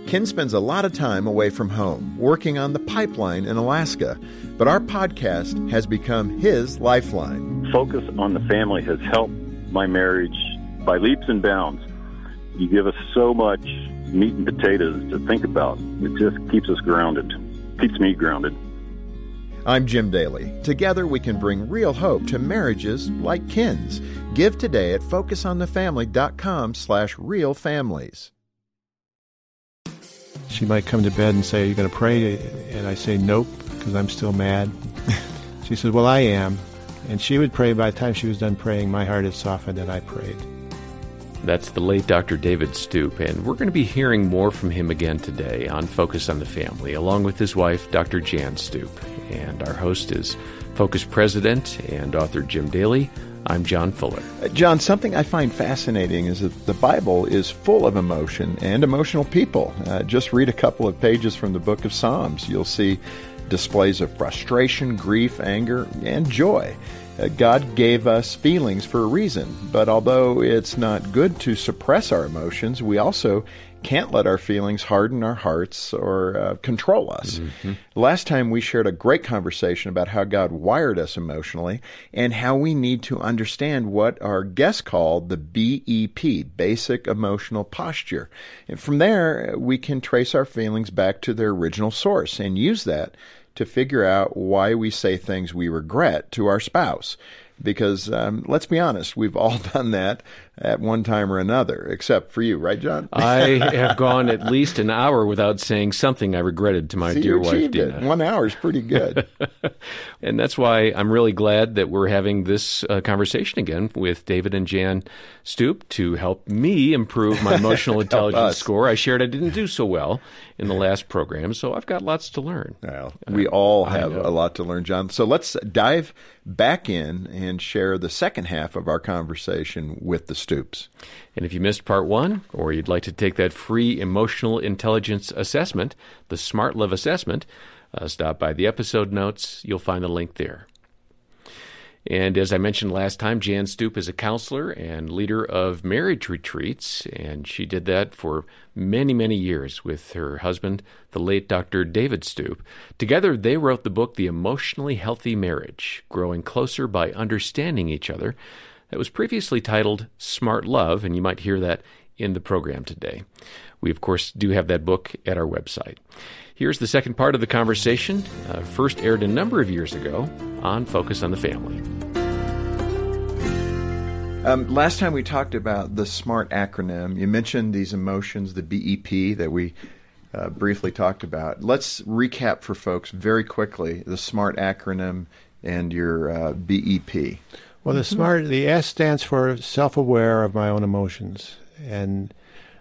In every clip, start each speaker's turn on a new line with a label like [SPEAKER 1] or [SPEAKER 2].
[SPEAKER 1] Ken spends a lot of time away from home, working on the pipeline in Alaska, but our podcast has become his lifeline.
[SPEAKER 2] Focus on the Family has helped my marriage by leaps and bounds. You give us so much meat and potatoes to think about. It just keeps us grounded, keeps me grounded.
[SPEAKER 1] I'm Jim Daly. Together we can bring real hope to marriages like Ken's. Give today at focusonthefamily.com/realfamilies.
[SPEAKER 3] She might come to bed and say, "Are you going to pray?" And I say, "Nope," because I'm still mad. She says, "Well, I am." And she would pray. By the time she was done praying, my heart had softened and I prayed.
[SPEAKER 4] That's the late Dr. David Stoop, and we're going to be hearing more from him again today on Focus on the Family, along with his wife, Dr. Jan Stoop. And our host is Focus President and author Jim Daly. I'm John Fuller.
[SPEAKER 1] John, something I find fascinating is that the Bible is full of emotion and emotional people. Just read a couple of pages from the book of Psalms. You'll see displays of frustration, grief, anger, and joy. God gave us feelings for a reason, but although it's not good to suppress our emotions, we also can't let our feelings harden our hearts or control us. Mm-hmm. Last time we shared a great conversation about how God wired us emotionally and how we need to understand what our guest called the BEP, Basic Emotional Posture. And from there, we can trace our feelings back to their original source and use that to figure out why we say things we regret to our spouse. Because let's be honest, we've all done that at one time or another, except for you, right, John?
[SPEAKER 4] I have gone at least an hour without saying something I regretted to my dear wife, Dina.
[SPEAKER 1] 1 hour is pretty good.
[SPEAKER 4] And that's why I'm really glad that we're having this conversation again with David and Jan Stoop to help me improve my emotional intelligence score. I shared I didn't do so well in the last program, so I've got lots to learn.
[SPEAKER 1] Well, we all have a lot to learn, John. So let's dive back in and share the second half of our conversation with the Stoops.
[SPEAKER 4] And if you missed part one, or you'd like to take that free emotional intelligence assessment, the Smart Love Assessment, stop by the episode notes. You'll find the link there. And as I mentioned last time, Jan Stoop is a counselor and leader of marriage retreats, and she did that for many, many years with her husband, the late Dr. David Stoop. Together, they wrote the book, The Emotionally Healthy Marriage, Growing Closer by Understanding Each Other. That was previously titled Smart Love, and you might hear that in the program today. We, of course, do have that book at our website. Here's the second part of the conversation, first aired a number of years ago on Focus on the Family.
[SPEAKER 1] Last time we talked about the SMART acronym. You mentioned these emotions, the BEP that we briefly talked about. Let's recap for folks very quickly the SMART acronym and your BEP.
[SPEAKER 3] Well, the S stands for self-aware of my own emotions. And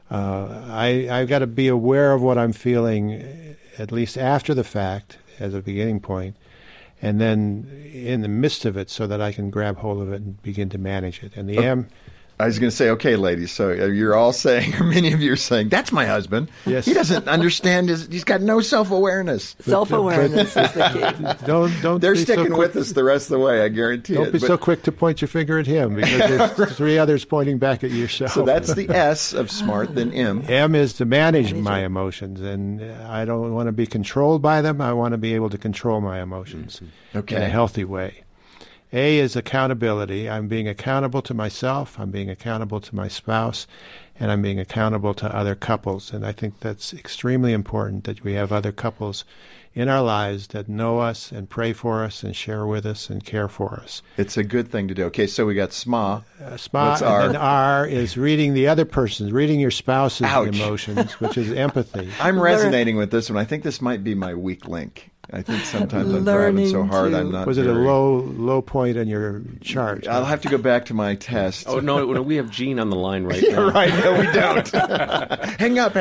[SPEAKER 3] I've got to be aware of what I'm feeling, at least after the fact, as a beginning point, and then in the midst of it so that I can grab hold of it and begin to manage it. And the M...
[SPEAKER 1] I was going to say, okay, ladies, so you're all saying, or many of you are saying, that's my husband.
[SPEAKER 3] Yes.
[SPEAKER 1] He doesn't understand, he's got no self-awareness.
[SPEAKER 5] Self-awareness is the key.
[SPEAKER 3] Don't
[SPEAKER 1] They're
[SPEAKER 3] be
[SPEAKER 1] sticking
[SPEAKER 3] so
[SPEAKER 1] with us the rest of the way, I guarantee it.
[SPEAKER 3] Don't be so quick to point your finger at him, because there's three others pointing back at yourself.
[SPEAKER 1] So that's the S of SMART, then M.
[SPEAKER 3] M is to manage my emotions, and I don't want to be controlled by them. I want to be able to control my emotions in a healthy way. A is accountability. I'm being accountable to myself, I'm being accountable to my spouse, and I'm being accountable to other couples. And I think that's extremely important, that we have other couples in our lives that know us and pray for us and share with us and care for us.
[SPEAKER 1] It's a good thing to do. Okay, so we got SMA.
[SPEAKER 3] SMA, and then R is reading the other person's, reading your spouse's
[SPEAKER 1] Ouch.
[SPEAKER 3] Emotions, which is empathy.
[SPEAKER 1] I'm resonating with this one. I think this might be my weak link. I think sometimes I'm driving so hard I'm not.
[SPEAKER 3] Was it a low point on your chart?
[SPEAKER 1] I'll have to go back to my test.
[SPEAKER 4] Oh, no, we have Gene on the line right now.
[SPEAKER 1] Right, no, we don't. Hang up.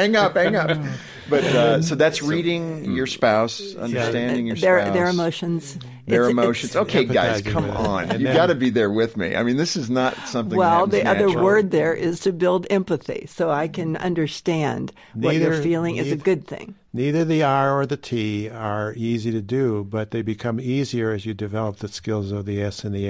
[SPEAKER 1] But so that's reading your spouse, understanding your spouse.
[SPEAKER 5] Their emotions.
[SPEAKER 1] Their emotions. Okay, guys, come on. You've got to be there with me. I mean, this is not something
[SPEAKER 5] Well,
[SPEAKER 1] that
[SPEAKER 5] the
[SPEAKER 1] natural.
[SPEAKER 5] other word there is to build empathy, so I can understand what you're feeling is a good thing.
[SPEAKER 3] Neither the R or the T are easy to do, but they become easier as you develop the skills of the S and the M.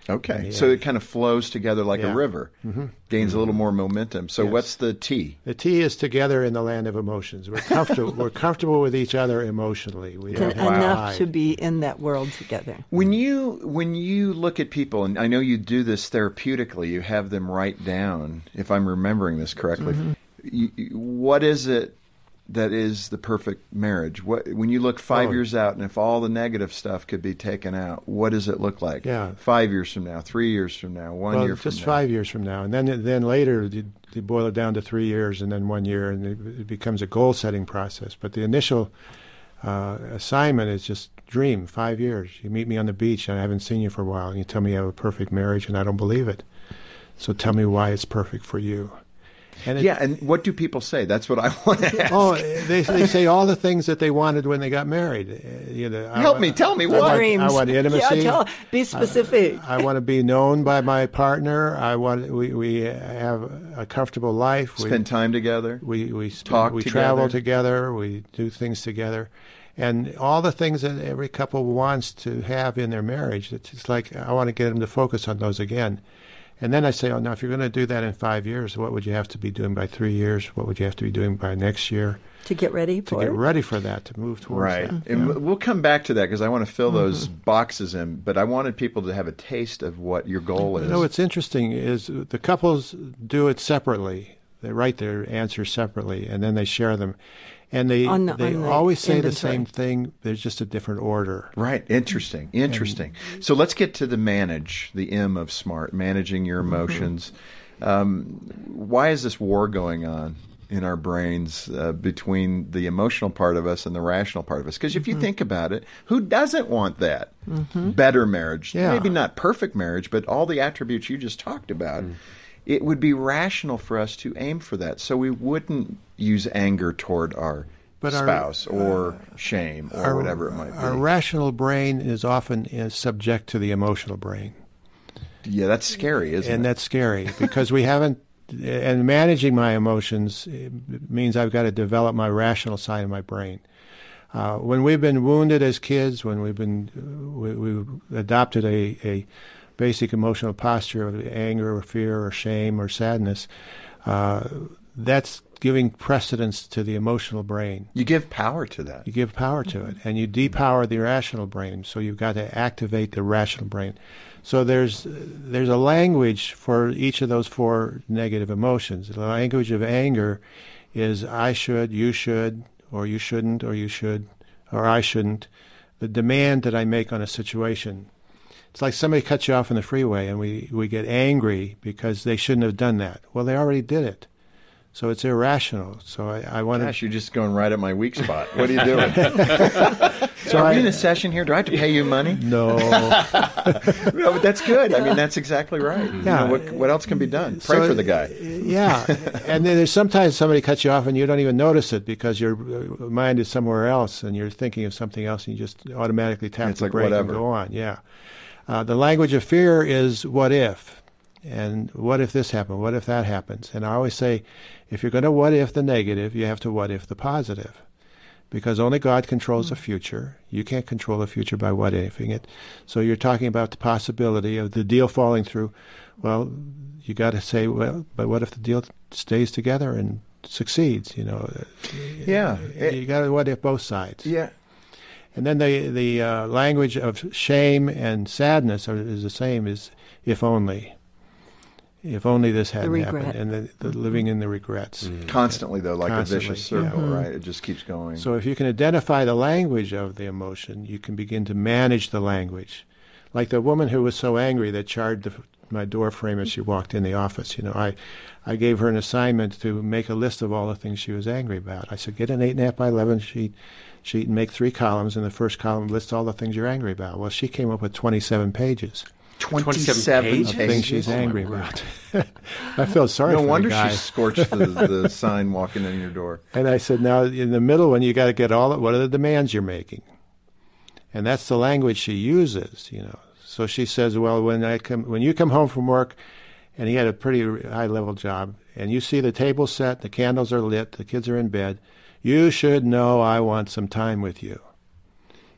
[SPEAKER 1] Okay, so it kind of flows together like a river, gains a little more momentum. So what's the T?
[SPEAKER 3] The T is together in the land of emotions. We're comfortable. We're comfortable with each other emotionally. We don't have
[SPEAKER 5] enough to be in that world together.
[SPEAKER 1] When you look at people, and I know you do this therapeutically, you have them write down, if I'm remembering this correctly, what is it that is the perfect marriage? When you look 5 years out, and if all the negative stuff could be taken out, what does it look like? 5 years from now, 3 years from now, 1 year from now?
[SPEAKER 3] Just 5 years from now. And then later you boil it down to 3 years and then 1 year, and it becomes a goal-setting process. But the initial assignment is just dream, 5 years. You meet me on the beach, and I haven't seen you for a while, and you tell me you have a perfect marriage, and I don't believe it. So tell me why it's perfect for you.
[SPEAKER 1] And what do people say? That's what I want to ask.
[SPEAKER 3] Oh, they say all the things that they wanted when they got married.
[SPEAKER 1] Help me, tell me what.
[SPEAKER 3] I want intimacy.
[SPEAKER 5] Yeah, be specific.
[SPEAKER 3] I want to be known by my partner. We have a comfortable life.
[SPEAKER 1] Spend time together.
[SPEAKER 3] We travel together. We do things together. And all the things that every couple wants to have in their marriage, it's like I want to get them to focus on those again. And then I say, now if you're going to do that in 5 years, what would you have to be doing by 3 years? What would you have to be doing by next year?
[SPEAKER 5] To get ready
[SPEAKER 3] for that, to move towards that.
[SPEAKER 1] Right. And we'll come back to that because I want to fill those boxes in. But I wanted people to have a taste of what your goal is.
[SPEAKER 3] What's interesting is the couples do it separately. They write their answers separately, and then they share them. And they always say the same thing. There's just a different order.
[SPEAKER 1] Right. Interesting. So let's get to the M of SMART, managing your emotions. Why is this war going on in our brains between the emotional part of us and the rational part of us? Because if you think about it, who doesn't want that? Better marriage. Yeah. Maybe not perfect marriage, but all the attributes you just talked about. It would be rational for us to aim for that. So we wouldn't use anger toward our spouse or shame or whatever it might be.
[SPEAKER 3] Our rational brain is often subject to the emotional brain.
[SPEAKER 1] Yeah, that's scary, isn't it?
[SPEAKER 3] And that's scary because we haven't, and managing my emotions means I've got to develop my rational side of my brain. When we've been wounded as kids, when we've adopted a basic emotional posture of anger or fear or shame or sadness, that's giving precedence to the emotional brain.
[SPEAKER 1] You give power to that.
[SPEAKER 3] You give power to it, and you depower the rational brain, so you've got to activate the rational brain. So there's a language for each of those four negative emotions. The language of anger is I should, you should, or you shouldn't, or you should, or I shouldn't. The demand that I make on a situation. It's like somebody cuts you off on the freeway and we get angry because they shouldn't have done that. Well, they already did it. So it's irrational. So I want to...
[SPEAKER 1] Gosh, you're just going right at my weak spot. What are you doing? So are we in a session here? Do I have to pay you money?
[SPEAKER 3] No.
[SPEAKER 1] No, but that's good. I mean, that's exactly right. Yeah. You know, what else can be done? Pray for the guy.
[SPEAKER 3] Yeah. And then there's sometimes somebody cuts you off and you don't even notice it because your mind is somewhere else and you're thinking of something else and you just automatically tap the brake and go on. Yeah. The language of fear is what if. And what if this happened? What if that happens? And I always say, if you're going to what if the negative, you have to what if the positive. Because only God controls the future. You can't control the future by what ifing it. So you're talking about the possibility of the deal falling through. Well, you got to say, well, but what if the deal stays together and succeeds? You know.
[SPEAKER 1] Yeah.
[SPEAKER 3] You got to what if both sides.
[SPEAKER 1] Yeah.
[SPEAKER 3] And then the language of shame and sadness is the same as if only. If only this hadn't happened, and the living in the regrets.
[SPEAKER 1] Constantly, though, like a vicious circle, right? It just keeps going.
[SPEAKER 3] So if you can identify the language of the emotion, you can begin to manage the language. Like the woman who was so angry that charred my door frame as she walked in the office. You know, I gave her an assignment to make a list of all the things she was angry about. I said, get an 8.5 by 11 sheet and make 3 columns, and the first column lists all the things you're angry about. Well, she came up with 27 pages.
[SPEAKER 1] 27 pages?
[SPEAKER 3] Things she's angry about. I felt sorry for the guy.
[SPEAKER 1] No wonder she scorched the sign walking in your door.
[SPEAKER 3] And I said, now, in the middle one, you got to get what are the demands you're making? And that's the language she uses, you know. So she says, well, when you come home from work, and he had a pretty high-level job, and you see the table set, the candles are lit, the kids are in bed, you should know I want some time with you.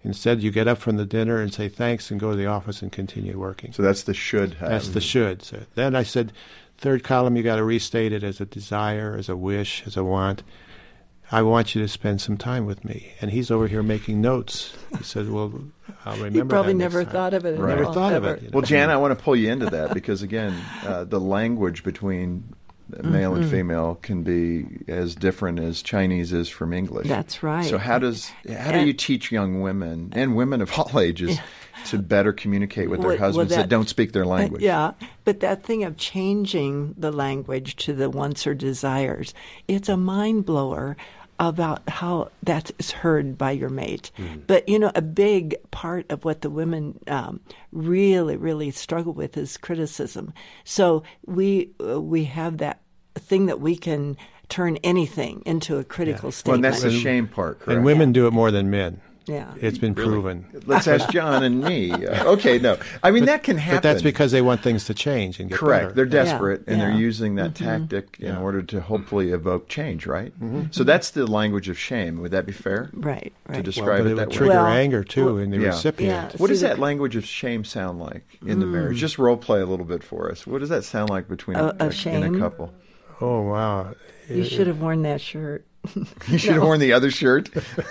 [SPEAKER 3] Instead, you get up from the dinner and say thanks and go to the office and continue working.
[SPEAKER 1] So that's the should have.
[SPEAKER 3] That's the should. So then I said, third column, you got to restate it as a desire, as a wish, as a want. I want you to spend some time with me. And he's over here making notes. He said, well, I'll remember.
[SPEAKER 5] He probably
[SPEAKER 3] that
[SPEAKER 5] never
[SPEAKER 3] next time.
[SPEAKER 5] thought of it.
[SPEAKER 3] Never thought of it.
[SPEAKER 1] Well, Jan, I want to pull you into that because, again, the language between male and female can be as different as Chinese is from English.
[SPEAKER 5] That's right.
[SPEAKER 1] So how do you teach young women and women of all ages to better communicate with their husbands that don't speak their language?
[SPEAKER 5] Yeah, but that thing of changing the language to the wants or desires, it's a mind blower about how that's heard by your mate. Mm-hmm. But, a big part of what the women really, really struggle with is criticism. So we have that thing that we can turn anything into a critical statement.
[SPEAKER 1] Well, and that's the shame part, correct?
[SPEAKER 3] And women do it more than men.
[SPEAKER 5] Yeah.
[SPEAKER 3] It's been proven.
[SPEAKER 1] Let's ask John and me. Okay, no. I mean, that can happen.
[SPEAKER 3] But that's because they want things to change and get better.
[SPEAKER 1] They're desperate, and they're using that tactic in order to hopefully evoke change, right? Mm-hmm. So that's the language of shame. Would that be fair?
[SPEAKER 5] Right.
[SPEAKER 1] To describe it that way?
[SPEAKER 3] Trigger anger, too, in the recipient.
[SPEAKER 1] What does that language of shame sound like in the marriage? Just role play a little bit for us. What does that sound like between in a couple?
[SPEAKER 3] Oh, wow.
[SPEAKER 5] You should have worn that shirt.
[SPEAKER 1] You should have worn the other shirt?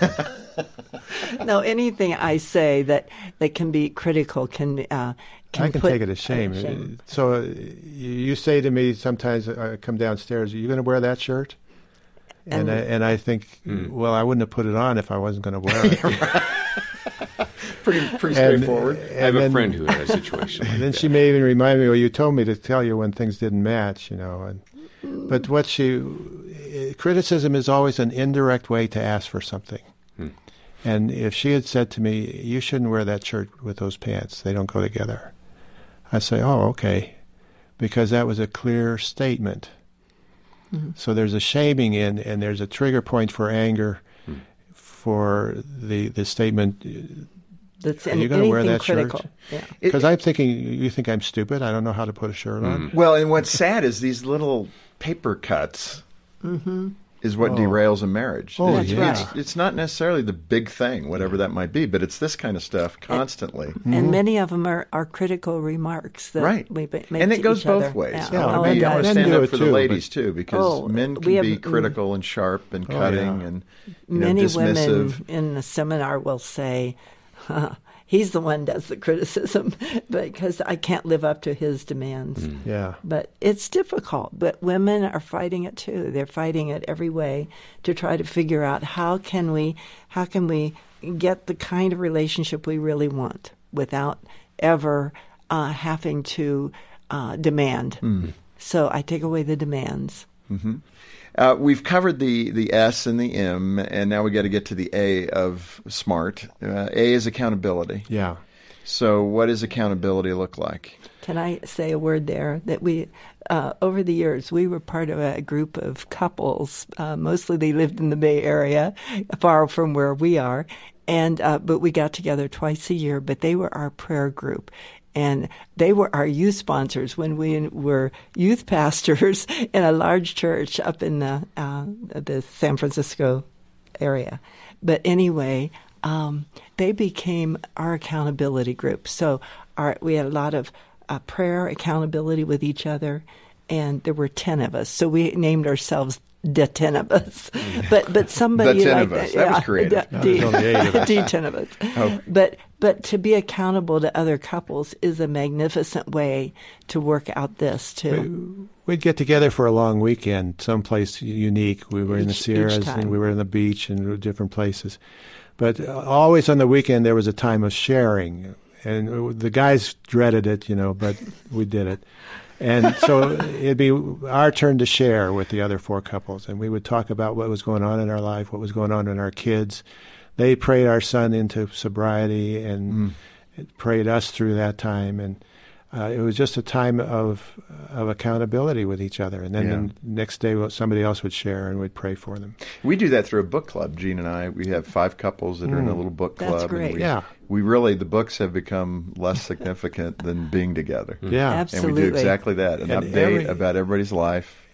[SPEAKER 5] No, anything I say that can be critical can
[SPEAKER 3] I can take it as shame. So you say to me sometimes, I come downstairs, are you going to wear that shirt? And I think, well, I wouldn't have put it on if I wasn't going to wear it.
[SPEAKER 1] Pretty straightforward.
[SPEAKER 4] I have a friend who had a situation like
[SPEAKER 3] then
[SPEAKER 4] that.
[SPEAKER 3] she may even remind me, well, you told me to tell you when things didn't match, But criticism is always an indirect way to ask for something. And if she had said to me, you shouldn't wear that shirt with those pants, they don't go together, I'd say, oh, okay, because that was a clear statement. Mm-hmm. So there's a shaming and there's a trigger point for anger for the statement,
[SPEAKER 5] that's
[SPEAKER 3] are you going to wear that
[SPEAKER 5] critical.
[SPEAKER 3] Shirt? Because I'm thinking, you think I'm stupid? I don't know how to put a shirt on?
[SPEAKER 1] Well, and what's sad is these little paper cuts is what derails a marriage.
[SPEAKER 3] Oh,
[SPEAKER 1] It's not necessarily the big thing, whatever that might be, but it's this kind of stuff constantly.
[SPEAKER 5] And many of them are critical remarks that we make
[SPEAKER 1] and it goes both
[SPEAKER 5] other.
[SPEAKER 1] ways.
[SPEAKER 5] Yeah.
[SPEAKER 1] I want to stand up for the ladies, too, because men can be critical and sharp and cutting and
[SPEAKER 5] many
[SPEAKER 1] dismissive.
[SPEAKER 5] Women in the seminar will say, he's the one who does the criticism because I can't live up to his demands.
[SPEAKER 3] Yeah.
[SPEAKER 5] But it's difficult. But women are fighting it too. They're fighting it every way to try to figure out how can we get the kind of relationship we really want without ever having to demand. So I take away the demands.
[SPEAKER 1] Mm-hmm. We've covered the S and the M, and now we got to get to the A of SMART. A is accountability.
[SPEAKER 3] Yeah.
[SPEAKER 1] So what does accountability look like?
[SPEAKER 5] Can I say a word there? That we, over the years, we were part of a group of couples. Mostly they lived in the Bay Area, far from where we are. And but we got together twice a year, but they were our prayer group. And they were our youth sponsors when we were youth pastors in a large church up in the San Francisco area. But anyway, they became our accountability group. So we had a lot of prayer accountability with each other, and there were 10 of us. So we named ourselves the 10 of us. But somebody
[SPEAKER 1] the 10
[SPEAKER 5] like
[SPEAKER 1] of us. That was creative.
[SPEAKER 5] The 10 of us. Oh. But to be accountable to other couples is a magnificent way to work out this too.
[SPEAKER 3] We'd get together for a long weekend, someplace unique. We were in the Sierras and we were on the beach and different places. But always on the weekend there was a time of sharing. And the guys dreaded it, but we did it. And so it'd be our turn to share with the other four couples. And we would talk about what was going on in our life, what was going on in our kids. They prayed our son into sobriety and prayed us through that time. And it was just a time of accountability with each other. And then the next day somebody else would share and we'd pray for them.
[SPEAKER 1] We do that through a book club, Gene and I. We have 5 couples that are in a little book club.
[SPEAKER 5] That's great.
[SPEAKER 1] And we really, the books have become less significant than being together.
[SPEAKER 3] Yeah.
[SPEAKER 5] Absolutely.
[SPEAKER 1] And we do exactly that, an update about everybody's life.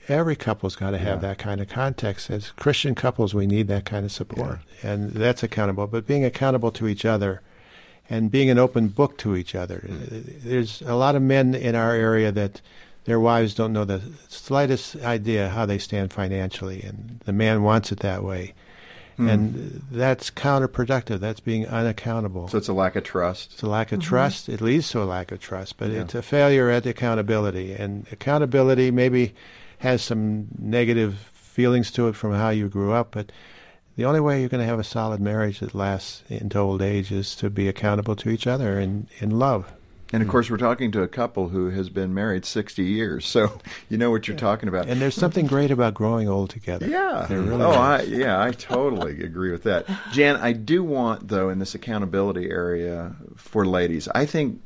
[SPEAKER 3] every couple's got to have that kind of context. As Christian couples, we need that kind of support, and that's accountable. But being accountable to each other and being an open book to each other. There's a lot of men in our area that their wives don't know the slightest idea how they stand financially, and the man wants it that way. And that's counterproductive. That's being unaccountable.
[SPEAKER 1] So it's a lack of trust.
[SPEAKER 3] It's a lack of trust. It leads to a lack of trust, but it's a failure at accountability. And accountability maybe has some negative feelings to it from how you grew up, but the only way you're going to have a solid marriage that lasts into old age is to be accountable to each other in love.
[SPEAKER 1] And, of course, we're talking to a couple who has been married 60 years, so you know what you're talking about.
[SPEAKER 3] And there's something great about growing old together.
[SPEAKER 1] Yeah.
[SPEAKER 3] There really is.
[SPEAKER 1] I totally agree with that. Jan, I do want, though, in this accountability area for ladies, I think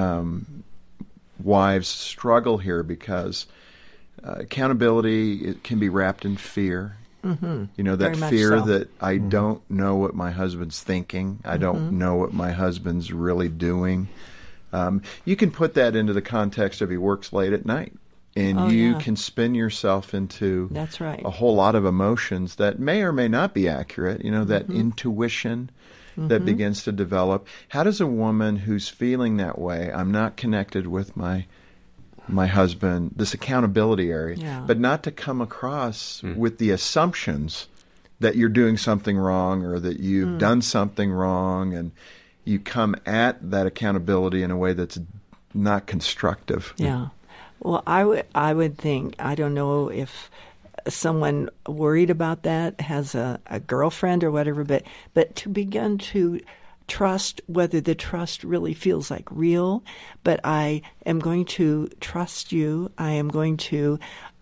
[SPEAKER 1] wives struggle here because accountability it can be wrapped in fear. You know, that fear that I don't know what my husband's thinking. I don't know what my husband's really doing. You can put that into the context of he works late at night, and you can spin yourself into a whole lot of emotions that may or may not be accurate, you know, that intuition that begins to develop. How does a woman who's feeling that way, I'm not connected with my husband, this accountability area, but not to come across with the assumptions that you're doing something wrong or that you've done something wrong, and you come at that accountability in a way that's not constructive.
[SPEAKER 5] Yeah. Well, I would think, I don't know if someone worried about that has a girlfriend or whatever, but to begin to trust, whether the trust really feels like real, but I am going to trust you. I am going to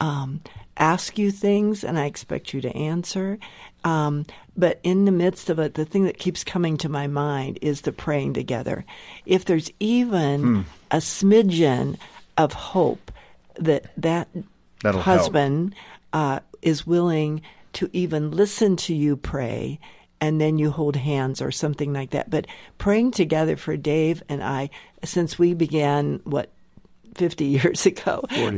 [SPEAKER 5] ask you things, and I expect you to answer. But in the midst of it, the thing that keeps coming to my mind is the praying together. If there's even a smidgen of hope that
[SPEAKER 1] That'll
[SPEAKER 5] husband is willing to even listen to you pray, and then you hold hands or something like that. But praying together for Dave and I, since we began, 50 years ago?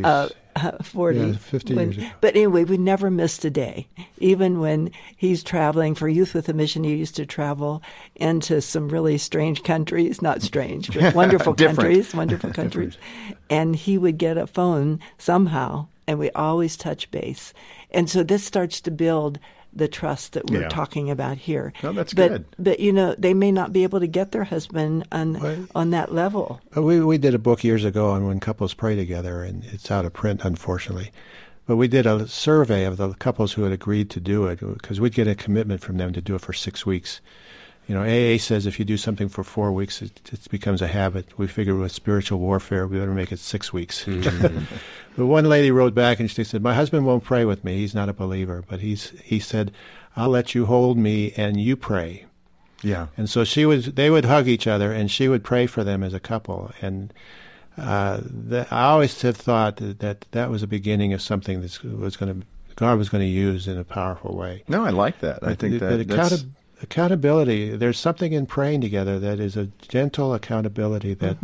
[SPEAKER 5] 40.
[SPEAKER 3] Yeah, 50 years ago.
[SPEAKER 5] But anyway, we never missed a day. Even when he's traveling for Youth with a Mission, he used to travel into some really strange countries. Not strange, but wonderful countries. Wonderful countries. And he would get a phone somehow, and we always touch base. And so this starts to build the trust that we're talking about here.
[SPEAKER 1] Oh, that's good.
[SPEAKER 5] But, you know, they may not be able to get their husband on that level.
[SPEAKER 3] We did a book years ago on when couples pray together, and it's out of print, unfortunately. But we did a survey of the couples who had agreed to do it, because we'd get a commitment from them to do it for 6 weeks. You know, AA says if you do something for 4 weeks, it becomes a habit. We figured with spiritual warfare, we better make it 6 weeks. But one lady wrote back and she said, "My husband won't pray with me. He's not a believer. But he said, I'll let you hold me and you pray."
[SPEAKER 1] Yeah.
[SPEAKER 3] And so they would hug each other, and she would pray for them as a couple. And I always had thought that was the beginning of something that God was going to use in a powerful way.
[SPEAKER 1] No, I like that. I think that's
[SPEAKER 3] accountability. There's something in praying together that is a gentle accountability that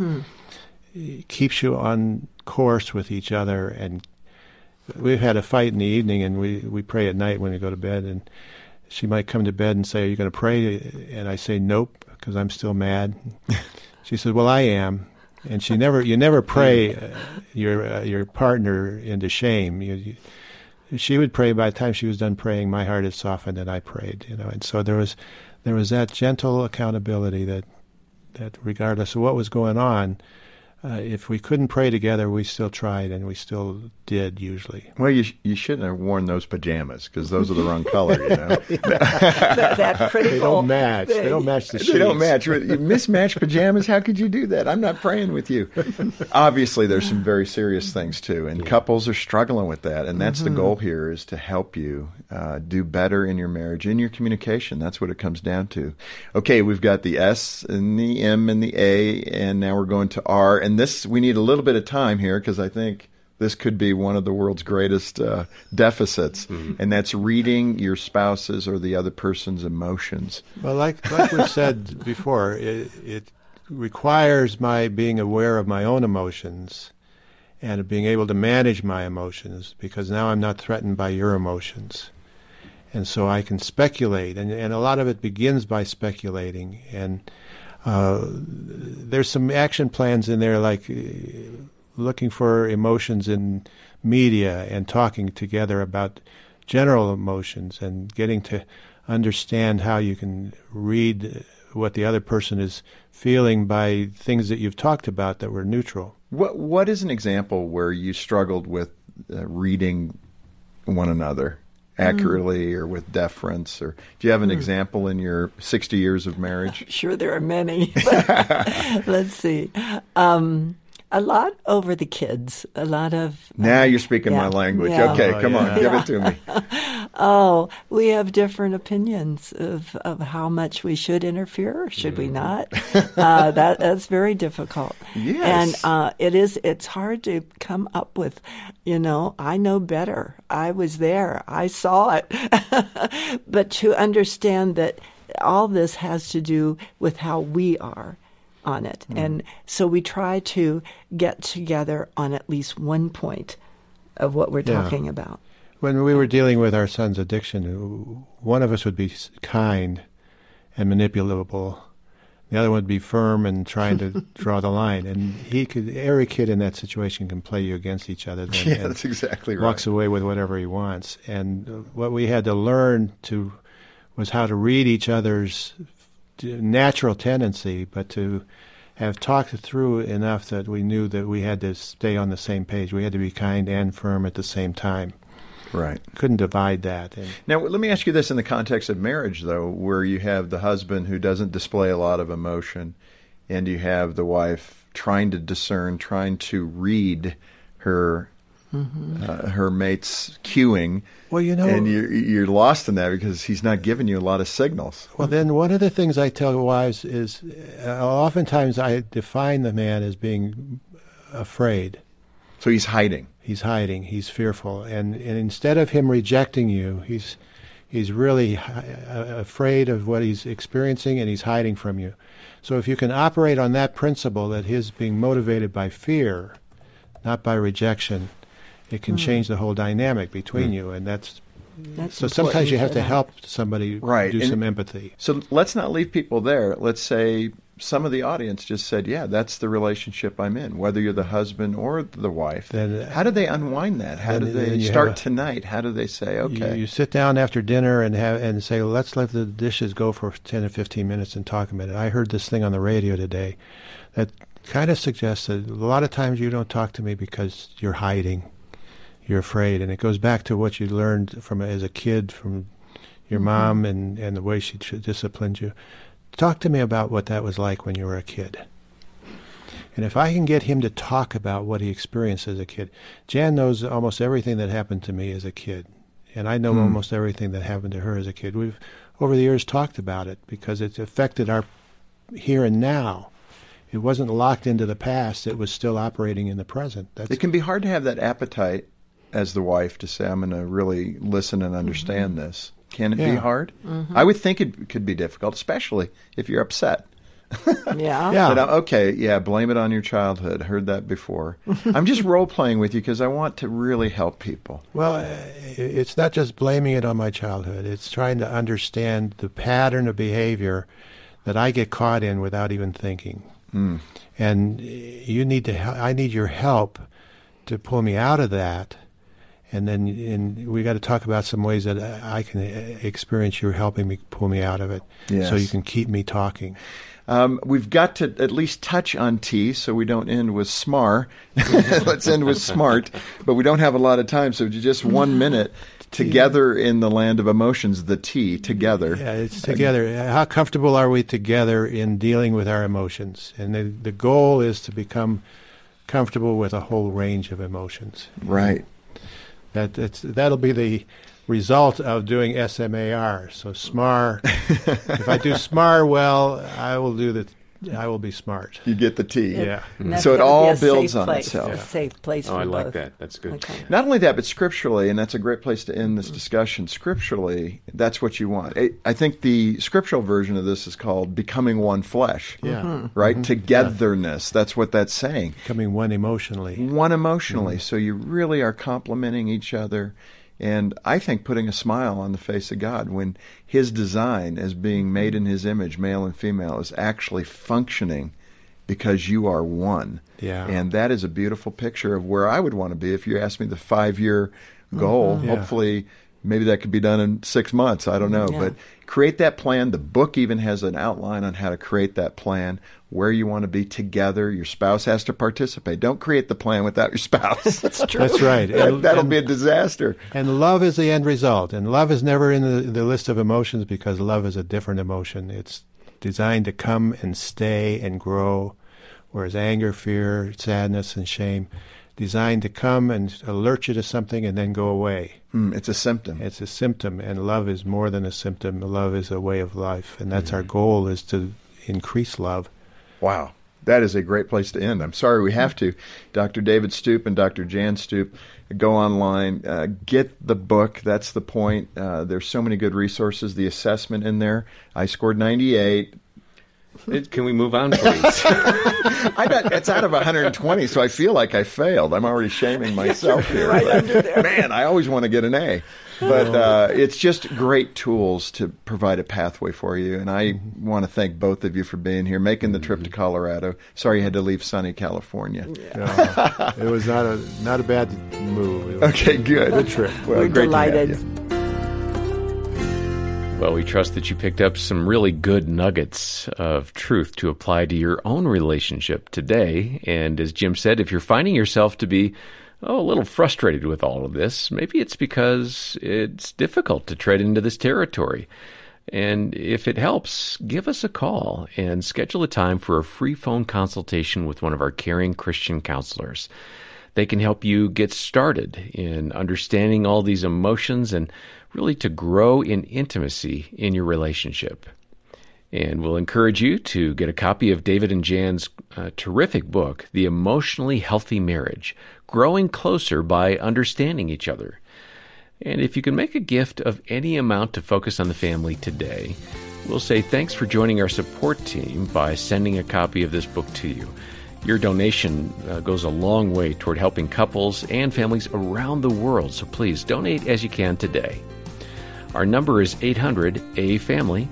[SPEAKER 3] keeps you on course with each other. And we've had a fight in the evening, and we pray at night when we go to bed. And she might come to bed and say, "Are you going to pray?" And I say, "Nope," because I'm still mad. She says, "Well, I am." And you never pray your partner into shame. She would pray. By the time she was done praying, my heart had softened, and I prayed. You know, and so there was that gentle accountability that regardless of what was going on, if we couldn't pray together, we still tried, and we still did usually.
[SPEAKER 1] Well, you shouldn't have worn those pajamas, because those are the wrong color, you know.
[SPEAKER 5] that critical
[SPEAKER 3] They don't match. They don't match the sheets.
[SPEAKER 1] They don't match. Mismatched pajamas, how could you do that? I'm not praying with you. Obviously, there's some very serious things, too, and couples are struggling with that, and that's the goal here, is to help you do better in your marriage, in your communication. That's what it comes down to. Okay, we've got the S and the M and the A, and now we're going to R, and this, we need a little bit of time here, because I think this could be one of the world's greatest deficits, and that's reading your spouse's or the other person's emotions.
[SPEAKER 3] Well, like we said before, it requires my being aware of my own emotions and being able to manage my emotions, because now I'm not threatened by your emotions. And so I can speculate, and a lot of it begins by speculating. And there's some action plans in there, like looking for emotions in media and talking together about general emotions and getting to understand how you can read what the other person is feeling by things that you've talked about that were neutral.
[SPEAKER 1] What is an example where you struggled with reading one another accurately or with deference? Or do you have an example in your 60 years of marriage?
[SPEAKER 5] Sure, there are many. Let's see. A lot over the kids. A lot of...
[SPEAKER 1] Now you're speaking my language. Yeah. Okay, come on, give it to me.
[SPEAKER 5] Oh, we have different opinions of how much we should interfere. Should we not? That's very difficult.
[SPEAKER 1] Yes.
[SPEAKER 5] And it's hard to come up with, I know better. I was there. I saw it. But to understand that all this has to do with how we are on it. And so we try to get together on at least one point of what we're talking about.
[SPEAKER 3] When we were dealing with our son's addiction, one of us would be kind and manipulable. The other one would be firm and trying to draw the line. And every kid in that situation can play you against each other.
[SPEAKER 1] Yeah, that's exactly right.
[SPEAKER 3] Walks away with whatever he wants. And what we had to learn was how to read each other's natural tendency, but to have talked it through enough that we knew that we had to stay on the same page. We had to be kind and firm at the same time.
[SPEAKER 1] Right.
[SPEAKER 3] Couldn't divide that.
[SPEAKER 1] Now, let me ask you this in the context of marriage, though, where you have the husband who doesn't display a lot of emotion, and you have the wife trying to discern, trying to read her her mate's cueing.
[SPEAKER 3] Well,
[SPEAKER 1] and you're lost in that because he's not giving you a lot of signals.
[SPEAKER 3] Well, then one of the things I tell wives is oftentimes I define the man as being afraid.
[SPEAKER 1] So he's hiding.
[SPEAKER 3] He's hiding. He's fearful, and instead of him rejecting you, he's really afraid of what he's experiencing, and he's hiding from you. So if you can operate on that principle, that his being motivated by fear, not by rejection, it can change the whole dynamic between you, and that's so sometimes you have to help somebody do some empathy.
[SPEAKER 1] So let's not leave people there. Let's say some of the audience just said, yeah, that's the relationship I'm in, whether you're the husband or the wife. Then, how do they unwind that? How do they start tonight? How do they say, okay?
[SPEAKER 3] You sit down after dinner and say, let's let the dishes go for 10 or 15 minutes and talk a minute. I heard this thing on the radio today that kind of suggests that a lot of times you don't talk to me because you're hiding. You're afraid, and it goes back to what you learned as a kid from your mom and the way she disciplined you. Talk to me about what that was like when you were a kid. And if I can get him to talk about what he experienced as a kid, Jan knows almost everything that happened to me as a kid, and I know almost everything that happened to her as a kid. We've, over the years, talked about it because it affected our here and now. It wasn't locked into the past. It was still operating in the present.
[SPEAKER 1] It can be hard to have that appetite as the wife to say, I'm going to really listen and understand this. Can it be hard? I would think it could be difficult, especially if you're upset. Blame it on your childhood. Heard that before. I'm just role-playing with you because I want to really help people.
[SPEAKER 3] Well, it's not just blaming it on my childhood. It's trying to understand the pattern of behavior that I get caught in without even thinking. And I need your help to pull me out of that. And then we got to talk about some ways that I can experience you helping me pull me out of it, so you can keep me talking.
[SPEAKER 1] We've got to at least touch on T, so we don't end with smar. Let's end with smart, but we don't have a lot of time, so just 1 minute. Together in the land of emotions, the T, together.
[SPEAKER 3] Yeah, it's together. How comfortable are we together in dealing with our emotions? And the goal is to become comfortable with a whole range of emotions.
[SPEAKER 1] Right.
[SPEAKER 3] That'll be the result of doing SMAR. So SMAR, if I do SMAR well, I will do the I will be smart.
[SPEAKER 1] You get the T.
[SPEAKER 3] Yeah.
[SPEAKER 1] So it all builds on itself.
[SPEAKER 5] A safe place for
[SPEAKER 4] I like
[SPEAKER 5] both.
[SPEAKER 4] that. That's good.
[SPEAKER 5] Okay.
[SPEAKER 1] Not only that, but scripturally, and that's a great place to end this discussion, scripturally, that's what you want. I think the scriptural version of this is called becoming one flesh.
[SPEAKER 3] Yeah.
[SPEAKER 1] Right? Togetherness. That's what that's saying.
[SPEAKER 3] Becoming one emotionally.
[SPEAKER 1] One emotionally. So you really are complementing each other. And I think putting a smile on the face of God when His design as being made in His image, male and female, is actually functioning because you are one.
[SPEAKER 3] Yeah.
[SPEAKER 1] And that is a beautiful picture of where I would want to be. If you asked me the 5-year goal, hopefully maybe that could be done in 6 months. I don't know.
[SPEAKER 5] Yeah.
[SPEAKER 1] But create that plan. The book even has an outline on how to create that plan, where you want to be together. Your spouse has to participate. Don't create the plan without your spouse. That's true.
[SPEAKER 3] That's right.
[SPEAKER 1] That'll be a disaster.
[SPEAKER 3] And love is the end result. And love is never in the list of emotions because love is a different emotion. It's designed to come and stay and grow, whereas anger, fear, sadness, and shame designed to come and alert you to something and then go away.
[SPEAKER 1] It's a symptom.
[SPEAKER 3] It's a symptom, and love is more than a symptom. Love is a way of life, and that's our goal, is to increase love.
[SPEAKER 1] Wow. That is a great place to end. I'm sorry we have to. Dr. David Stoop and Dr. Jan Stoop, go online, get the book. That's the point. There's so many good resources. The assessment in there. I scored 98.
[SPEAKER 4] Can we move on, please?
[SPEAKER 1] It's out of 120, so I feel like I failed. I'm already shaming myself here. Man, I always want to get an A. But it's just great tools to provide a pathway for you. And I want to thank both of you for being here, making the trip to Colorado. Sorry you had to leave sunny California.
[SPEAKER 3] Yeah. It was not a bad move. It was
[SPEAKER 1] okay, good.
[SPEAKER 3] Good trip.
[SPEAKER 1] Well,
[SPEAKER 5] We're
[SPEAKER 1] great
[SPEAKER 5] delighted.
[SPEAKER 1] To have you.
[SPEAKER 4] Well, we trust that you picked up some really good nuggets of truth to apply to your own relationship today. And as Jim said, if you're finding yourself to be a little frustrated with all of this, maybe it's because it's difficult to tread into this territory. And if it helps, give us a call and schedule a time for a free phone consultation with one of our caring Christian counselors. They can help you get started in understanding all these emotions and really to grow in intimacy in your relationship. And we'll encourage you to get a copy of David and Jan's terrific book, The Emotionally Healthy Marriage, Growing Closer by Understanding Each Other. And if you can make a gift of any amount to focus on the family today, we'll say thanks for joining our support team by sending a copy of this book to you. Your donation goes a long way toward helping couples and families around the world, so please donate as you can today. Our number is 800-A-FAMILY,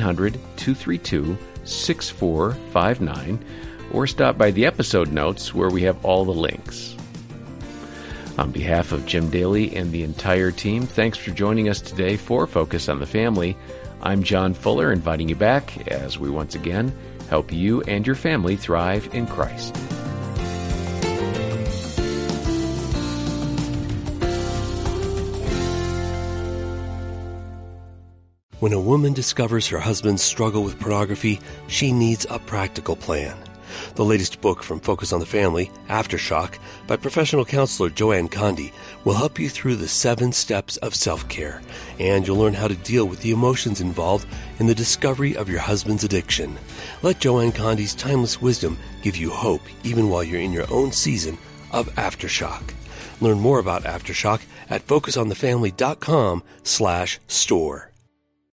[SPEAKER 4] 800-232-6459, or stop by the episode notes where we have all the links. On behalf of Jim Daly and the entire team, thanks for joining us today for Focus on the Family. I'm John Fuller, inviting you back as we once again help you and your family thrive in Christ.
[SPEAKER 6] When a woman discovers her husband's struggle with pornography, she needs a practical plan. The latest book from Focus on the Family, Aftershock, by professional counselor Joanne Condi, will help you through the 7 steps of self-care, and you'll learn how to deal with the emotions involved in the discovery of your husband's addiction. Let Joanne Condi's timeless wisdom give you hope even while you're in your own season of Aftershock. Learn more about Aftershock at focusonthefamily.com/store.